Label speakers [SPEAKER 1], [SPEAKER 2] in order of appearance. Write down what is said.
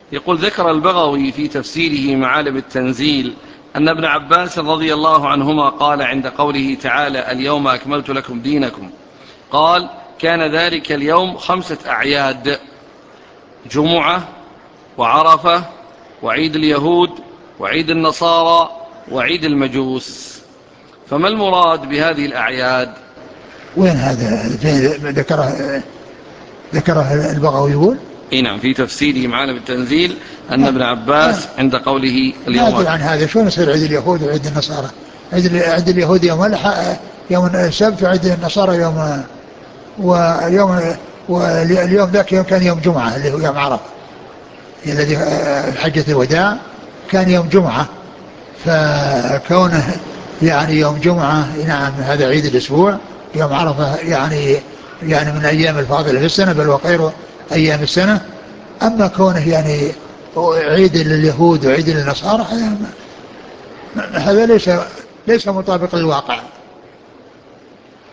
[SPEAKER 1] يقول: ذكر البغوي في تفسيره معالم التنزيل أن ابن عباس رضي الله عنهما قال عند قوله تعالى: اليوم أكملت لكم دينكم، قال: كان ذلك اليوم 5 أعياد: جمعة، وعرفة، وعيد اليهود، وعيد النصارى، وعيد المجوس. فما المراد بهذه الأعياد؟
[SPEAKER 2] وين هذا ذكره البغوي يقول؟
[SPEAKER 1] نعم، في تفسيره معالم التنزيل أن ابن عباس عند قوله
[SPEAKER 2] ما
[SPEAKER 1] اليوم
[SPEAKER 2] أدري عن هذا، شلون يصير عيد اليهود وعيد النصارى؟ عيد اليهود يوم السبت، وعيد النصارى ويوم واليوم ذاك كان يوم جمعة اللي هو يوم عرفة الذي حجة الوداع كان يوم جمعة. فكونه يعني يوم جمعة، نعم، هذا عيد الأسبوع. يوم عرفة يعني من الأيام الفاضلة في السنة، بل وخير أيام السنة. أما كونه يعني عيد لليهود وعيد للنصارى، هذا ليس مطابق للواقع.